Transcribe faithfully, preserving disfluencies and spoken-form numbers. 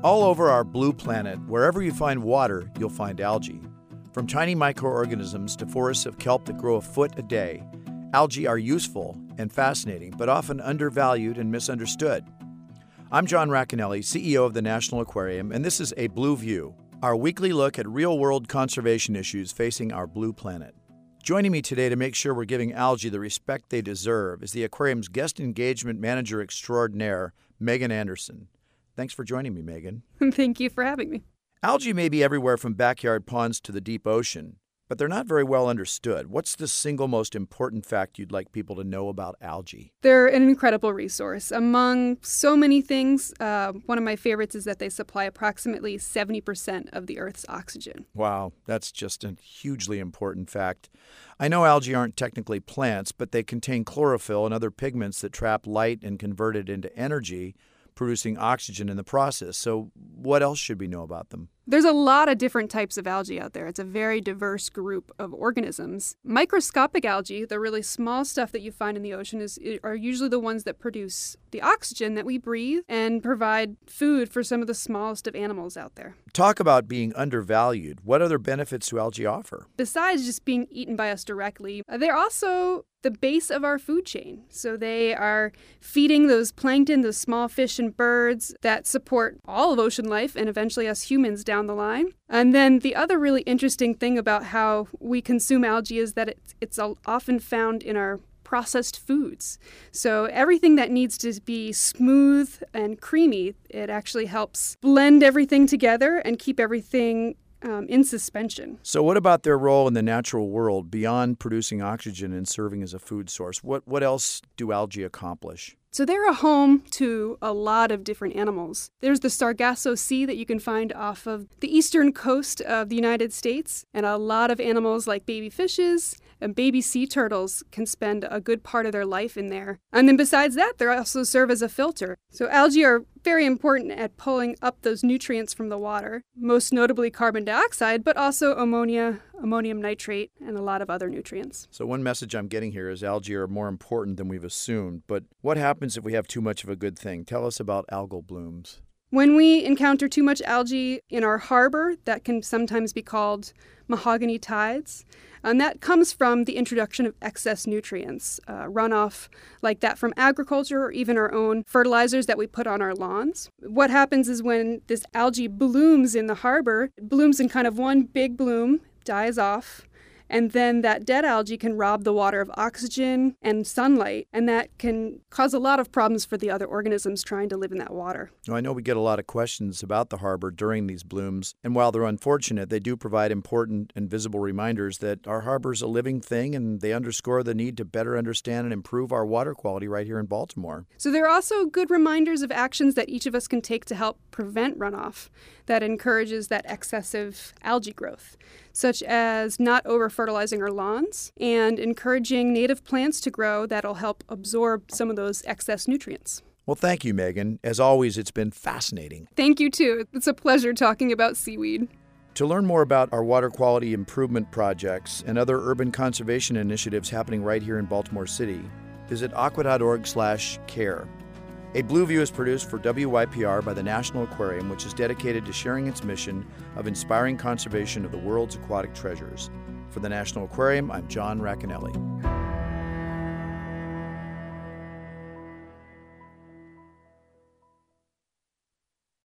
All over our blue planet, wherever you find water, you'll find algae. From tiny microorganisms to forests of kelp that grow a foot a day, algae are useful and fascinating, but often undervalued and misunderstood. I'm John Racanelli, C E O of the National Aquarium, and this is A Blue View, our weekly look at real-world conservation issues facing our blue planet. Joining me today to make sure we're giving algae the respect they deserve is the aquarium's guest engagement manager extraordinaire, Megan Anderson. Thanks for joining me, Megan. Thank you for having me. Algae may be everywhere from backyard ponds to the deep ocean, but they're not very well understood. What's the single most important fact you'd like people to know about algae? They're an incredible resource. Among so many things, uh, one of my favorites is that they supply approximately seventy percent of the Earth's oxygen. Wow, that's just a hugely important fact. I know algae aren't technically plants, but they contain chlorophyll and other pigments that trap light and convert it into energy, producing oxygen in the process. So what else should we know about them? There's a lot of different types of algae out there. It's a very diverse group of organisms. Microscopic algae, the really small stuff that you find in the ocean, is are usually the ones that produce the oxygen that we breathe and provide food for some of the smallest of animals out there. Talk about being undervalued. What other benefits do algae offer? Besides just being eaten by us directly, they're also the base of our food chain. So they are feeding those plankton, those small fish and birds that support all of ocean life and eventually us humans down the line. And then the other really interesting thing about how we consume algae is that it's, it's often found in our processed foods. So everything that needs to be smooth and creamy, it actually helps blend everything together and keep everything Um, in suspension. So what about their role in the natural world beyond producing oxygen and serving as a food source? What what else do algae accomplish? So they're a home to a lot of different animals. There's the Sargasso Sea that you can find off of the eastern coast of the United States, and a lot of animals like baby fishes and baby sea turtles can spend a good part of their life in there. And then besides that, they also serve as a filter. So algae are very important at pulling up those nutrients from the water, most notably carbon dioxide, but also ammonia, ammonium nitrate, and a lot of other nutrients. So one message I'm getting here is algae are more important than we've assumed. But what happens if we have too much of a good thing? Tell us about algal blooms. When we encounter too much algae in our harbor, that can sometimes be called mahogany tides. And that comes from the introduction of excess nutrients, uh, runoff like that from agriculture or even our own fertilizers that we put on our lawns. What happens is when this algae blooms in the harbor, it blooms in kind of one big bloom, dies off, and then that dead algae can rob the water of oxygen and sunlight, and that can cause a lot of problems for the other organisms trying to live in that water. Well, I know we get a lot of questions about the harbor during these blooms, and while they're unfortunate, they do provide important and visible reminders that our harbor is a living thing, and they underscore the need to better understand and improve our water quality right here in Baltimore. So there are also good reminders of actions that each of us can take to help prevent runoff that encourages that excessive algae growth, such as not over-fertilizing our lawns and encouraging native plants to grow that'll help absorb some of those excess nutrients. Well, thank you, Megan. As always, it's been fascinating. Thank you, too. It's a pleasure talking about seaweed. To learn more about our water quality improvement projects and other urban conservation initiatives happening right here in Baltimore City, visit aqua dot org slash care. A Blue View is produced for W Y P R by the National Aquarium, which is dedicated to sharing its mission of inspiring conservation of the world's aquatic treasures. For the National Aquarium, I'm John Racanelli.